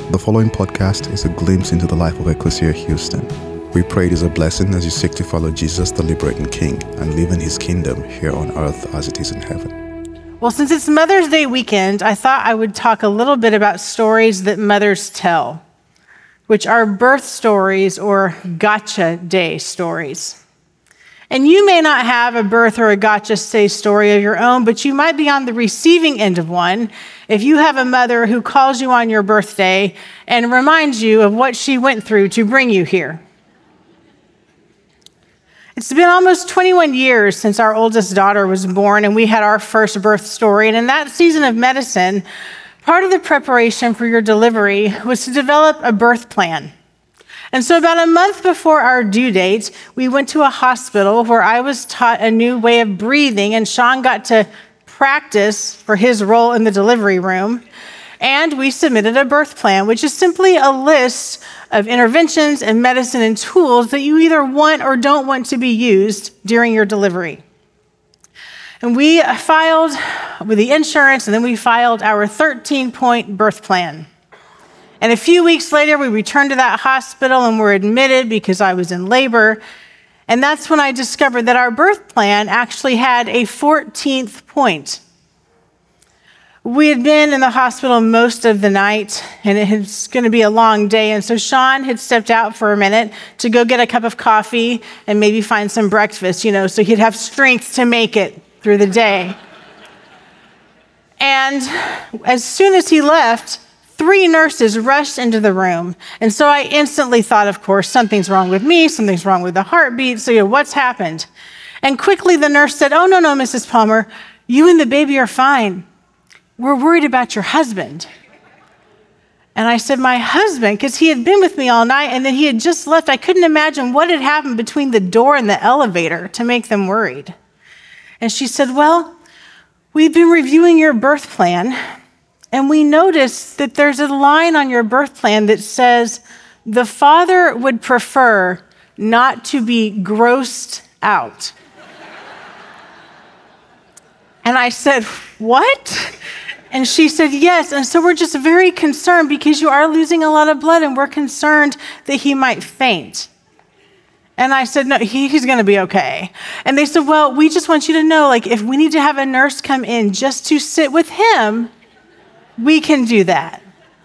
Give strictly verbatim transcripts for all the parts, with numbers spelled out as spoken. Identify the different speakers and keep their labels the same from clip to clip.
Speaker 1: The following podcast is a glimpse into the life of Ecclesia Houston. We pray it is a blessing as you seek to follow Jesus, the liberating King, and live in his kingdom here on earth as it is in heaven.
Speaker 2: Well, since it's Mother's Day weekend, I thought I would talk a little bit about stories that mothers tell, which are birth stories or gotcha day stories. And you may not have a birth or a gotcha day story of your own, but you might be on the receiving end of one if you have a mother who calls you on your birthday and reminds you of what she went through to bring you here. It's been almost twenty-one years since our oldest daughter was born and we had our first birth story. And in that season of medicine, part of the preparation for your delivery was to develop a birth plan. And so about a month before our due date, we went to a hospital where I was taught a new way of breathing, and Sean got to practice for his role in the delivery room. And we submitted a birth plan, which is simply a list of interventions and medicine and tools that you either want or don't want to be used during your delivery. And we filed with the insurance, and then we filed our thirteen-point birth plan. And a few weeks later, we returned to that hospital and were admitted because I was in labor. And that's when I discovered that our birth plan actually had a fourteenth point. We had been in the hospital most of the night, and it was going to be a long day. And so Sean had stepped out for a minute to go get a cup of coffee and maybe find some breakfast, you know, so he'd have strength to make it through the day. And as soon as he left, three nurses rushed into the room. And so I instantly thought, of course, something's wrong with me, something's wrong with the heartbeat, so you know, what's happened? And quickly the nurse said, oh, no, no, Missus Palmer, you and the baby are fine. We're worried about your husband. And I said, my husband, because he had been with me all night and then he had just left. I couldn't imagine what had happened between the door and the elevator to make them worried. And she said, well, we've been reviewing your birth plan, and we noticed that there's a line on your birth plan that says, the father would prefer not to be grossed out. And I said, what? And she said, yes. And so we're just very concerned because you are losing a lot of blood, and we're concerned that he might faint. And I said, no, he, he's going to be okay. And they said, well, we just want you to know, like, if we need to have a nurse come in just to sit with him, we can do that.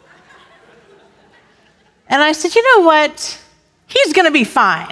Speaker 2: And I said, you know what? He's going to be fine.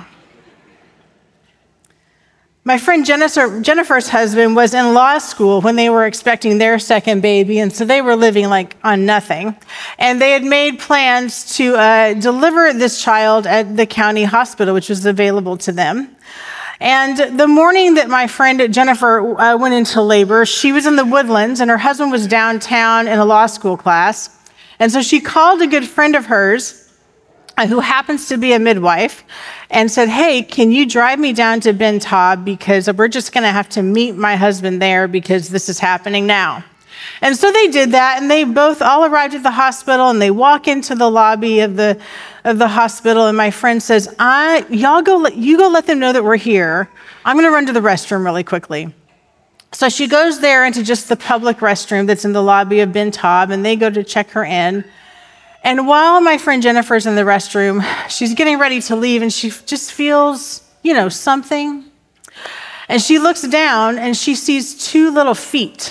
Speaker 2: My friend Jennifer, Jennifer's husband was in law school when they were expecting their second baby, and so they were living like on nothing. And they had made plans to uh, deliver this child at the county hospital, which was available to them. And the morning that my friend Jennifer uh, went into labor, she was in the Woodlands, and her husband was downtown in a law school class. And so she called a good friend of hers, uh, who happens to be a midwife, and said, hey, can you drive me down to Ben Taub, because we're just going to have to meet my husband there because this is happening now. And so they did that, and they both all arrived at the hospital, and they walk into the lobby of the of the hospital, and my friend says, I, y'all go, let, you go let them know that we're here. I'm going to run to the restroom really quickly. So she goes there into just the public restroom that's in the lobby of Ben Taub, and they go to check her in. And while my friend Jennifer's in the restroom, she's getting ready to leave, and she just feels, you know, something. And she looks down, and she sees two little feet.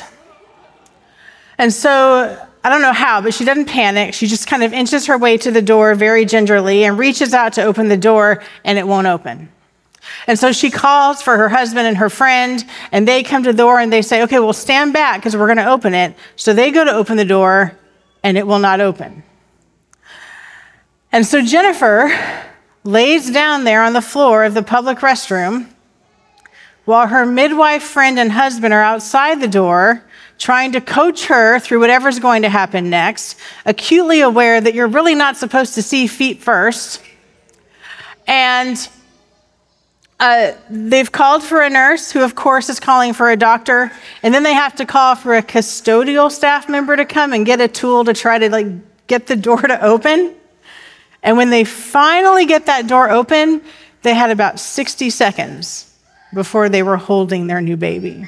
Speaker 2: And so I don't know how, but she doesn't panic. She just kind of inches her way to the door very gingerly and reaches out to open the door, and it won't open. And so she calls for her husband and her friend, and they come to the door and they say, okay, well, stand back because we're going to open it. So they go to open the door, and it will not open. And so Jennifer lays down there on the floor of the public restroom while her midwife friend and husband are outside the door trying to coach her through whatever's going to happen next, acutely aware that you're really not supposed to see feet first. And uh, they've called for a nurse who, of course, is calling for a doctor. And then they have to call for a custodial staff member to come and get a tool to try to like get the door to open. And when they finally get that door open, they had about sixty seconds before they were holding their new baby,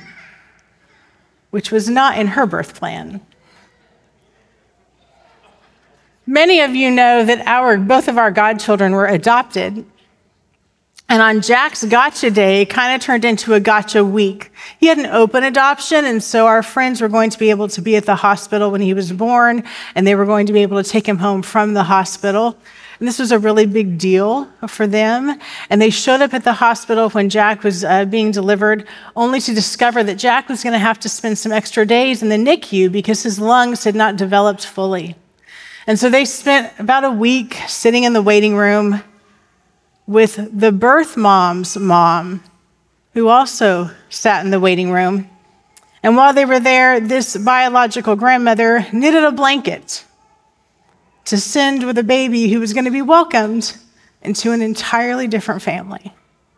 Speaker 2: which was not in her birth plan. Many of you know that our both of our godchildren were adopted. And on Jack's gotcha day, it kind of turned into a gotcha week. He had an open adoption, and so our friends were going to be able to be at the hospital when he was born, and they were going to be able to take him home from the hospital. And this was a really big deal for them. And they showed up at the hospital when Jack was uh, being delivered, only to discover that Jack was going to have to spend some extra days in the N I C U because his lungs had not developed fully. And so they spent about a week sitting in the waiting room with the birth mom's mom, who also sat in the waiting room. And while they were there, this biological grandmother knitted a blanket to send with a baby who was going to be welcomed into an entirely different family.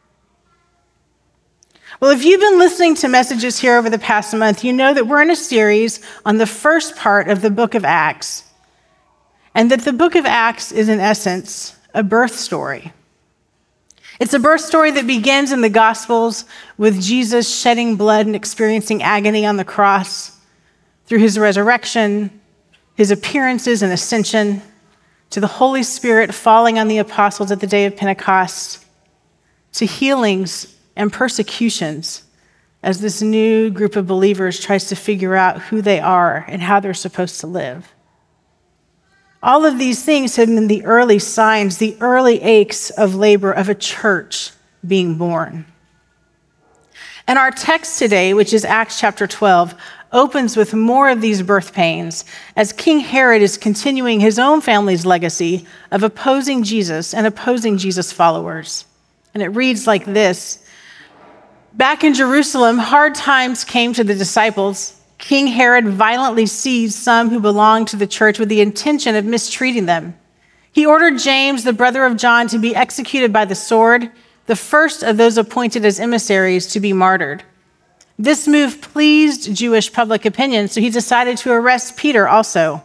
Speaker 2: Well, if you've been listening to messages here over the past month, you know that we're in a series on the first part of the book of Acts, and that the book of Acts is, in essence, a birth story. It's a birth story that begins in the Gospels with Jesus shedding blood and experiencing agony on the cross, through his resurrection, his appearances and ascension, to the Holy Spirit falling on the apostles at the day of Pentecost, to healings and persecutions as this new group of believers tries to figure out who they are and how they're supposed to live. All of these things have been the early signs, the early aches of labor of a church being born. And our text today, which is Acts chapter twelve, opens with more of these birth pains as King Herod is continuing his own family's legacy of opposing Jesus and opposing Jesus' followers. And it reads like this: Back in Jerusalem, hard times came to the disciples. King Herod violently seized some who belonged to the church with the intention of mistreating them. He ordered James, the brother of John, to be executed by the sword, the first of those appointed as emissaries to be martyred. This move pleased Jewish public opinion, so he decided to arrest Peter also.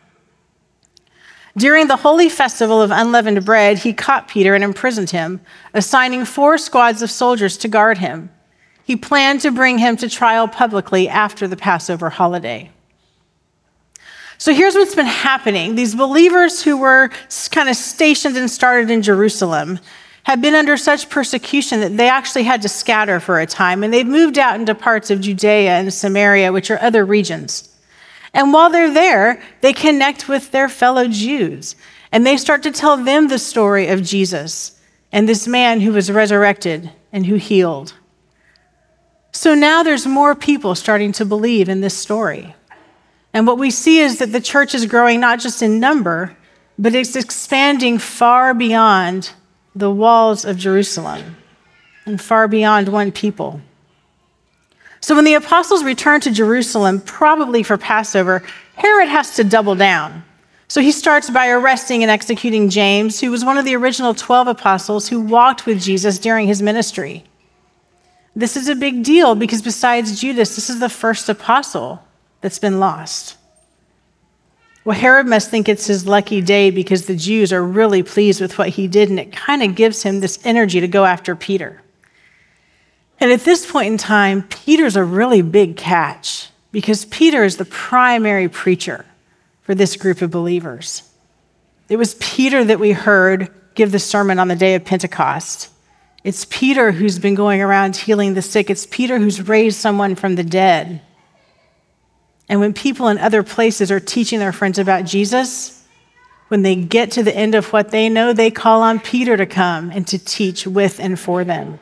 Speaker 2: During the holy festival of unleavened bread, he caught Peter and imprisoned him, assigning four squads of soldiers to guard him. He planned to bring him to trial publicly after the Passover holiday. So here's what's been happening. These believers who were kind of stationed and started in Jerusalem have been under such persecution that they actually had to scatter for a time, and they've moved out into parts of Judea and Samaria, which are other regions. And while they're there, they connect with their fellow Jews, and they start to tell them the story of Jesus and this man who was resurrected and who healed. So now there's more people starting to believe in this story. And what we see is that the church is growing not just in number, but it's expanding far beyond the walls of Jerusalem and far beyond one people. So when the apostles return to Jerusalem, probably for Passover, Herod has to double down. So he starts by arresting and executing James, who was one of the original twelve apostles who walked with Jesus during his ministry. This is a big deal because besides Judas, this is the first apostle that's been lost. Well, Herod must think it's his lucky day because the Jews are really pleased with what he did, and it kind of gives him this energy to go after Peter. And at this point in time, Peter's a really big catch because Peter is the primary preacher for this group of believers. It was Peter that we heard give the sermon on the day of Pentecost. It's Peter who's been going around healing the sick. It's Peter who's raised someone from the dead. And when people in other places are teaching their friends about Jesus, when they get to the end of what they know, they call on Peter to come and to teach with and for them.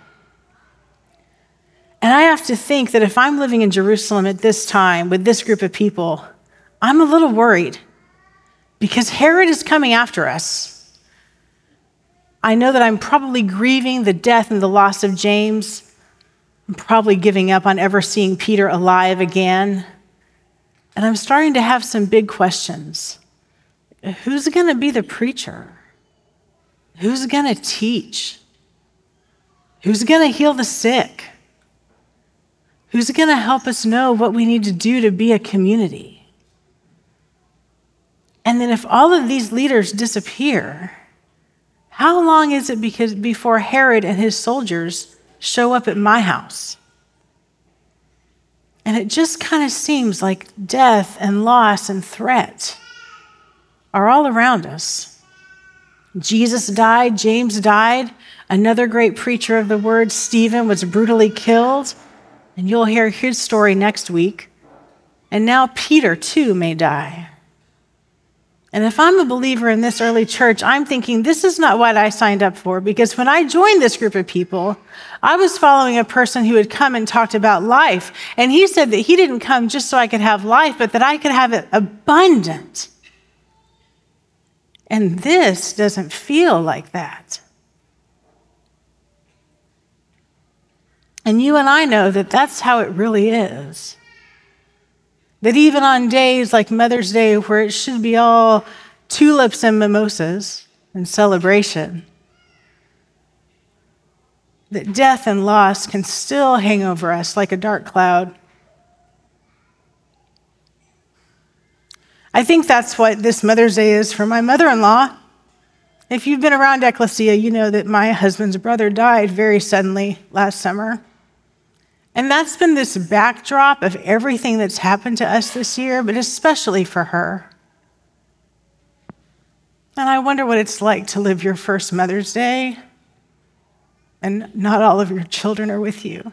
Speaker 2: And I have to think that if I'm living in Jerusalem at this time with this group of people, I'm a little worried because Herod is coming after us. I know that I'm probably grieving the death and the loss of James. I'm probably giving up on ever seeing Peter alive again. And I'm starting to have some big questions. Who's going to be the preacher? Who's going to teach? Who's going to heal the sick? Who's going to help us know what we need to do to be a community? And then if all of these leaders disappear, how long is it because before Herod and his soldiers show up at my house? And it just kind of seems like death and loss and threat. are all around us. Jesus died, James died, another great preacher of the word, Stephen, was brutally killed, and you'll hear his story next week. And now Peter, too, may die. And if I'm a believer in this early church, I'm thinking this is not what I signed up for, because when I joined this group of people, I was following a person who had come and talked about life. And he said that he didn't come just so I could have life, but that I could have it abundant. And this doesn't feel like that. And you and I know that that's how it really is. That even on days like Mother's Day, where it should be all tulips and mimosas and celebration, that death and loss can still hang over us like a dark cloud. I think that's what this Mother's Day is for my mother-in-law. If you've been around Ecclesia, you know that my husband's brother died very suddenly last summer. And that's been this backdrop of everything that's happened to us this year, but especially for her. And I wonder what it's like to live your first Mother's Day and not all of your children are with you.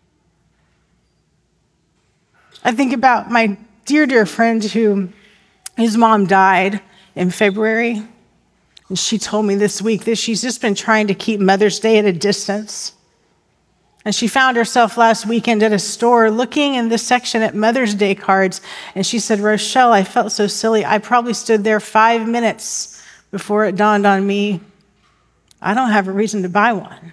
Speaker 2: I think about my dear, dear friend who, whose mom died in February. And she told me this week that she's just been trying to keep Mother's Day at a distance. And she found herself last weekend at a store looking in the section at Mother's Day cards. And she said, Rochelle, I felt so silly. I probably stood there five minutes before it dawned on me, I don't have a reason to buy one.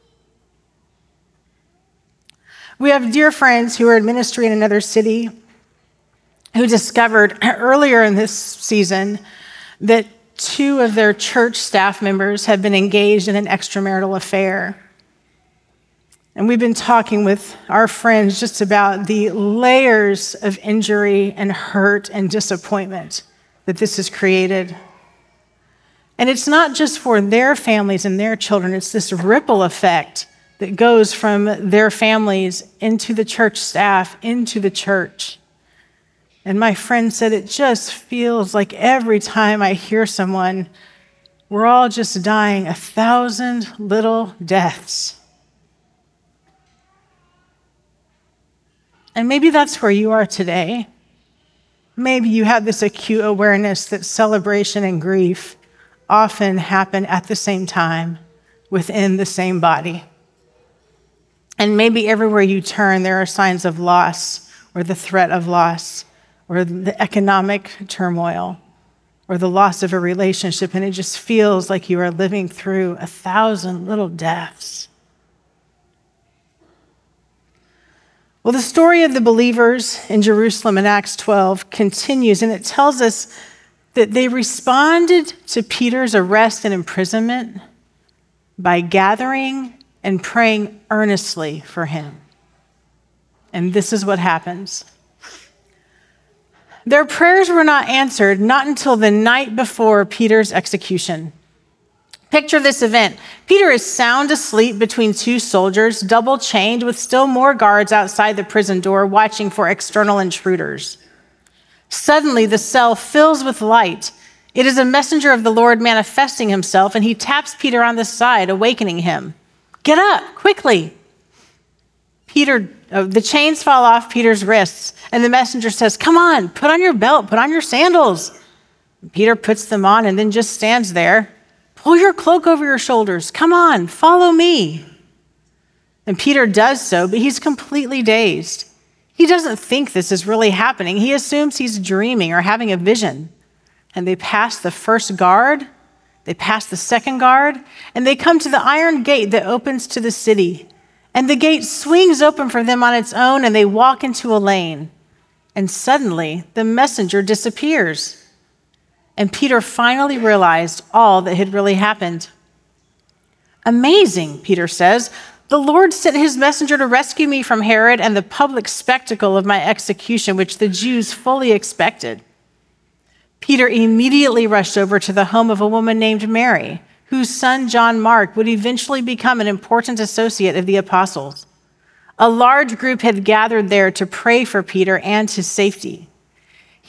Speaker 2: We have dear friends who are in ministry in another city who discovered earlier in this season that two of their church staff members have been engaged in an extramarital affair. And we've been talking with our friends just about the layers of injury and hurt and disappointment that this has created. And it's not just for their families and their children, it's this ripple effect that goes from their families into the church staff, into the church. And my friend said it just feels like every time I hear someone, we're all just dying a thousand little deaths. And maybe that's where you are today. Maybe you have this acute awareness that celebration and grief often happen at the same time within the same body. And maybe everywhere you turn, there are signs of loss or the threat of loss or the economic turmoil or the loss of a relationship, and it just feels like you are living through a thousand little deaths. Well, the story of the believers in Jerusalem in Acts twelve continues, and it tells us that they responded to Peter's arrest and imprisonment by gathering and praying earnestly for him. And this is what happens. Their prayers were not answered, not until the night before Peter's execution. Picture this event. Peter is sound asleep between two soldiers, double chained, with still more guards outside the prison door watching for external intruders. Suddenly, the cell fills with light. It is a messenger of the Lord manifesting himself, and he taps Peter on the side, awakening him. Get up, quickly. Peter, uh, the chains fall off Peter's wrists, and the messenger says, come on, put on your belt, put on your sandals. Peter puts them on and then just stands there. Pull your cloak over your shoulders. Come on, follow me. And Peter does so, but he's completely dazed. He doesn't think this is really happening. He assumes he's dreaming or having a vision. And they pass the first guard, they pass the second guard, and they come to the iron gate that opens to the city. And the gate swings open for them on its own, and they walk into a lane. And suddenly, the messenger disappears. And Peter finally realized all that had really happened. Amazing, Peter says. The Lord sent his messenger to rescue me from Herod and the public spectacle of my execution, which the Jews fully expected. Peter immediately rushed over to the home of a woman named Mary, whose son John Mark would eventually become an important associate of the apostles. A large group had gathered there to pray for Peter and his safety.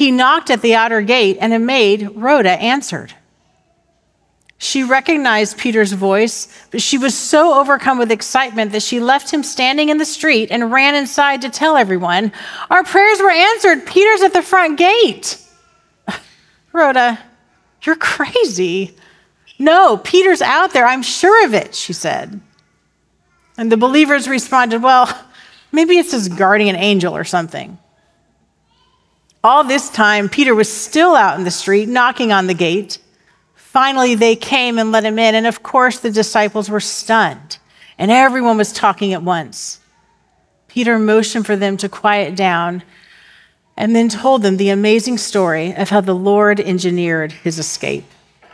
Speaker 2: He knocked at the outer gate, and a maid, Rhoda, answered. She recognized Peter's voice, but she was so overcome with excitement that she left him standing in the street and ran inside to tell everyone, "Our prayers were answered. Peter's at the front gate." "Rhoda, you're crazy." "No, Peter's out there. I'm sure of it," she said. And the believers responded, "Well, maybe it's his guardian angel or something." All this time, Peter was still out in the street, knocking on the gate. Finally, they came and let him in, and of course, the disciples were stunned, and everyone was talking at once. Peter motioned for them to quiet down and then told them the amazing story of how the Lord engineered his escape.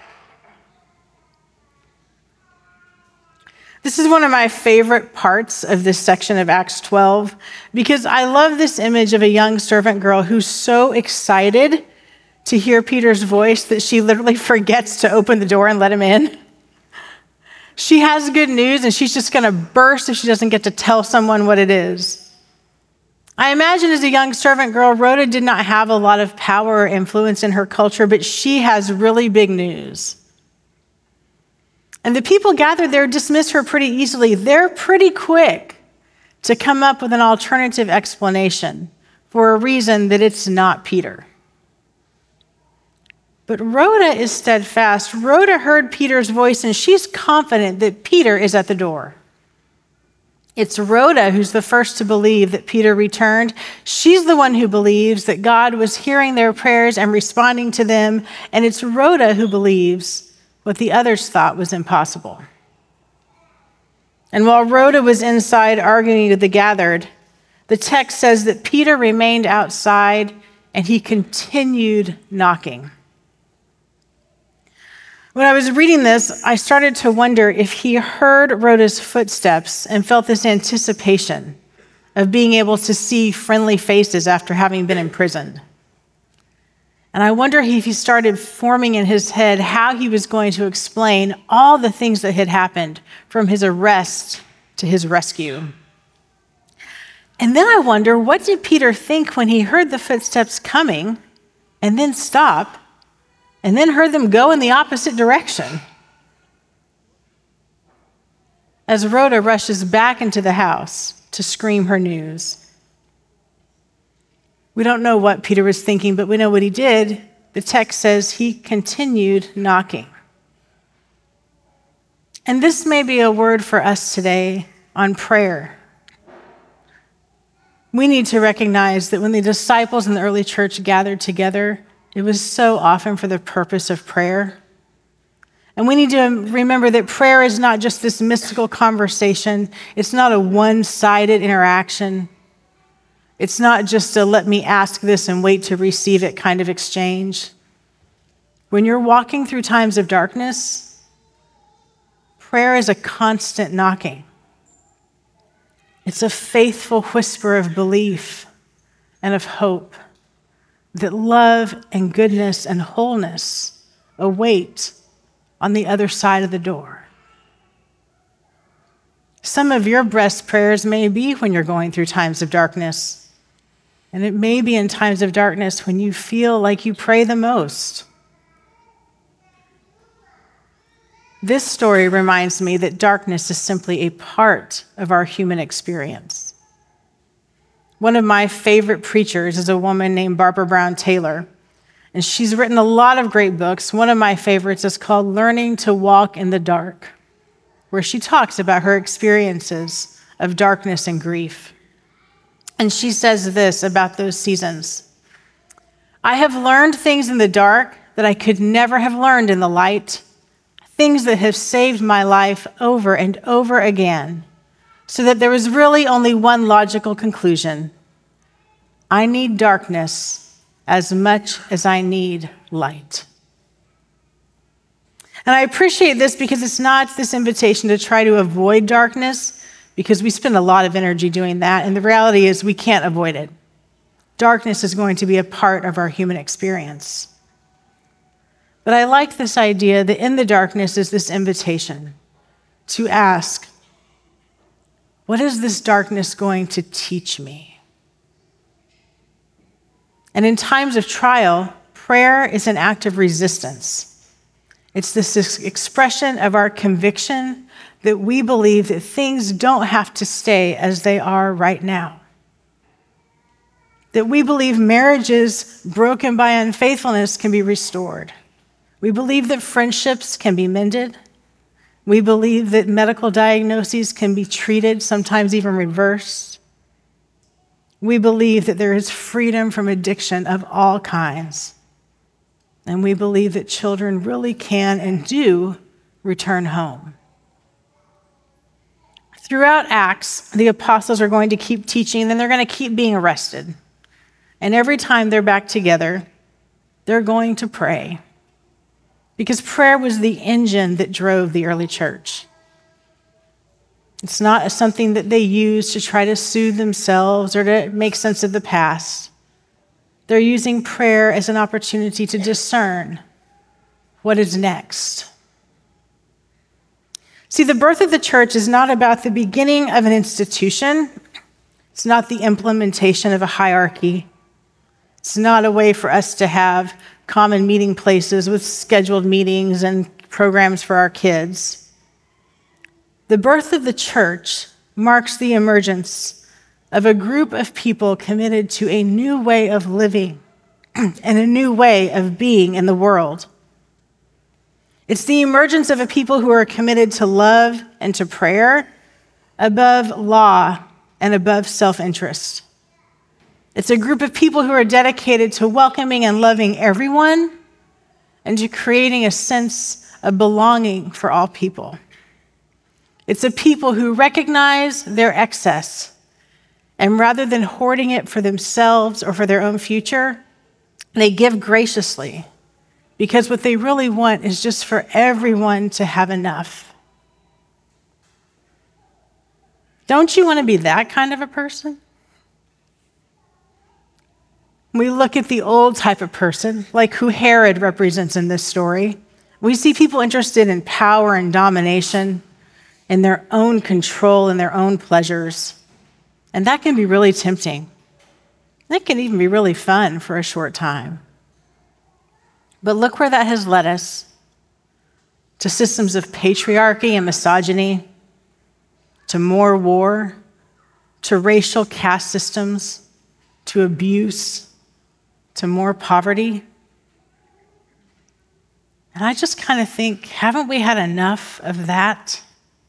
Speaker 2: This is one of my favorite parts of this section of Acts twelve because I love this image of a young servant girl who's so excited to hear Peter's voice that she literally forgets to open the door and let him in. She has good news and she's just going to burst if she doesn't get to tell someone what it is. I imagine as a young servant girl, Rhoda did not have a lot of power or influence in her culture, but she has really big news. And the people gathered there dismiss her pretty easily. They're pretty quick to come up with an alternative explanation for a reason that it's not Peter. But Rhoda is steadfast. Rhoda heard Peter's voice, and she's confident that Peter is at the door. It's Rhoda who's the first to believe that Peter returned. She's the one who believes that God was hearing their prayers and responding to them, and it's Rhoda who believes what the others thought was impossible. And while Rhoda was inside arguing with the gathered, the text says that Peter remained outside, and he continued knocking. When I was reading this, I started to wonder if he heard Rhoda's footsteps and felt this anticipation of being able to see friendly faces after having been imprisoned. And I wonder if he started forming in his head how he was going to explain all the things that had happened from his arrest to his rescue. And then I wonder, what did Peter think when he heard the footsteps coming and then stop and then heard them go in the opposite direction? As Rhoda rushes back into the house to scream her news. We don't know what Peter was thinking, but we know what he did. The text says he continued knocking. And this may be a word for us today on prayer. We need to recognize that when the disciples in the early church gathered together, it was so often for the purpose of prayer. And we need to remember that prayer is not just this mystical conversation. It's not a one-sided interaction. It's not just a let me ask this and wait to receive it kind of exchange. When you're walking through times of darkness, prayer is a constant knocking. It's a faithful whisper of belief and of hope that love and goodness and wholeness await on the other side of the door. Some of your best prayers may be when you're going through times of darkness. And it may be in times of darkness when you feel like you pray the most. This story reminds me that darkness is simply a part of our human experience. One of my favorite preachers is a woman named Barbara Brown Taylor, and she's written a lot of great books. One of my favorites is called Learning to Walk in the Dark, where she talks about her experiences of darkness and grief. And she says this about those seasons. "I have learned things in the dark that I could never have learned in the light, things that have saved my life over and over again, so that there was really only one logical conclusion. I need darkness as much as I need light." And I appreciate this because it's not this invitation to try to avoid darkness, because we spend a lot of energy doing that, and the reality is we can't avoid it. Darkness is going to be a part of our human experience. But I like this idea that in the darkness is this invitation to ask, what is this darkness going to teach me? And in times of trial, prayer is an act of resistance. It's this expression of our conviction that we believe that things don't have to stay as they are right now. That we believe marriages broken by unfaithfulness can be restored. We believe that friendships can be mended. We believe that medical diagnoses can be treated, sometimes even reversed. We believe that there is freedom from addiction of all kinds. And we believe that children really can and do return home. Throughout Acts, the apostles are going to keep teaching, and then they're going to keep being arrested. And every time they're back together, they're going to pray. Because prayer was the engine that drove the early church. It's not something that they used to try to soothe themselves or to make sense of the past. They're using prayer as an opportunity to discern what is next. See, the birth of the church is not about the beginning of an institution. It's not the implementation of a hierarchy. It's not a way for us to have common meeting places with scheduled meetings and programs for our kids. The birth of the church marks the emergence of a group of people committed to a new way of living and a new way of being in the world. It's the emergence of a people who are committed to love and to prayer above law and above self-interest. It's a group of people who are dedicated to welcoming and loving everyone and to creating a sense of belonging for all people. It's a people who recognize their excess, and rather than hoarding it for themselves or for their own future, they give graciously, because what they really want is just for everyone to have enough. Don't you want to be that kind of a person? We look at the old type of person, like who Herod represents in this story. We see people interested in power and domination, in their own control and their own pleasures. And that can be really tempting. That can even be really fun for a short time. But look where that has led us. To systems of patriarchy and misogyny, to more war, to racial caste systems, to abuse, to more poverty. And I just kind of think, haven't we had enough of that?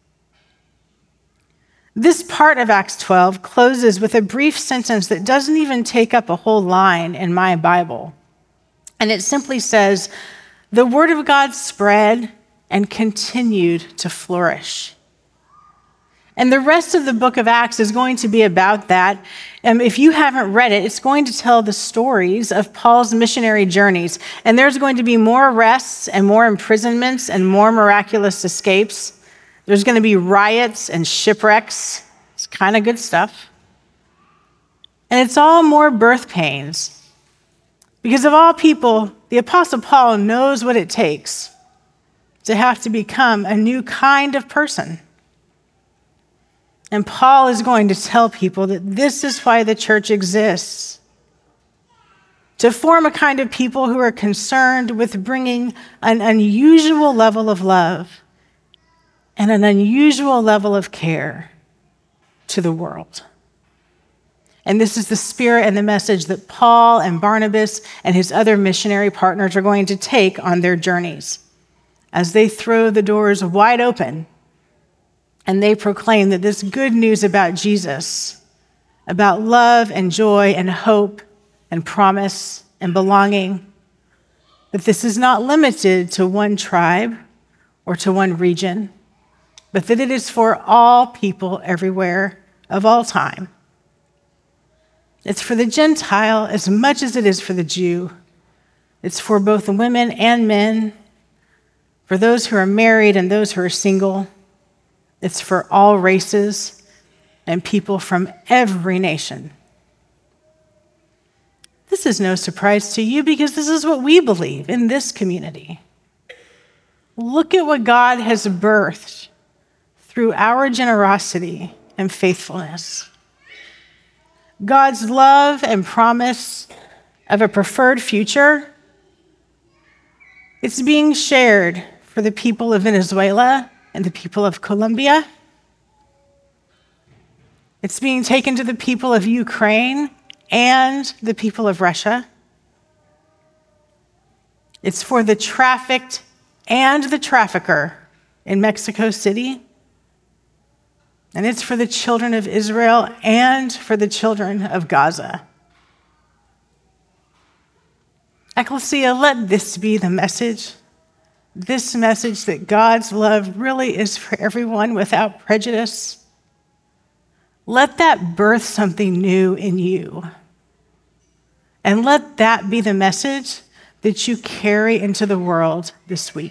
Speaker 2: This part of Acts twelve closes with a brief sentence that doesn't even take up a whole line in my Bible. And it simply says, the word of God spread and continued to flourish. And the rest of the book of Acts is going to be about that. And if you haven't read it, it's going to tell the stories of Paul's missionary journeys. And there's going to be more arrests and more imprisonments and more miraculous escapes. There's going to be riots and shipwrecks. It's kind of good stuff. And it's all more birth pains. Because of all people, the Apostle Paul knows what it takes to have to become a new kind of person. And Paul is going to tell people that this is why the church exists. To form a kind of people who are concerned with bringing an unusual level of love and an unusual level of care to the world. And this is the spirit and the message that Paul and Barnabas and his other missionary partners are going to take on their journeys as they throw the doors wide open and they proclaim that this good news about Jesus, about love and joy and hope and promise and belonging, that this is not limited to one tribe or to one region, but that it is for all people everywhere of all time. It's for the Gentile as much as it is for the Jew. It's for both the women and men, for those who are married and those who are single. It's for all races and people from every nation. This is no surprise to you because this is what we believe in this community. Look at what God has birthed through our generosity and faithfulness. God's love and promise of a preferred future, it's being shared for the people of Venezuela and the people of Colombia. It's being taken to the people of Ukraine and the people of Russia. It's for the trafficked and the trafficker in Mexico City. And it's for the children of Israel and for the children of Gaza. Ecclesia, let this be the message. This message that God's love really is for everyone without prejudice. Let that birth something new in you. And let that be the message that you carry into the world this week.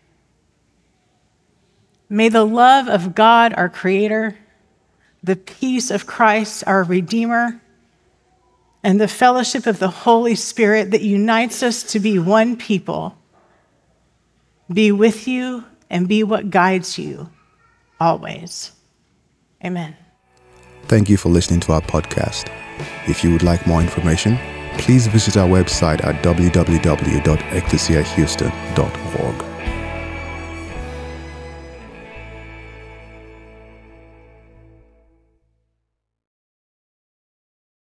Speaker 2: May the love of God, our Creator, the peace of Christ, our Redeemer, and the fellowship of the Holy Spirit that unites us to be one people be with you and be what guides you always. Amen.
Speaker 1: Thank you for listening to our podcast. If you would like more information, please visit our website at w w w dot ecclesia houston dot org.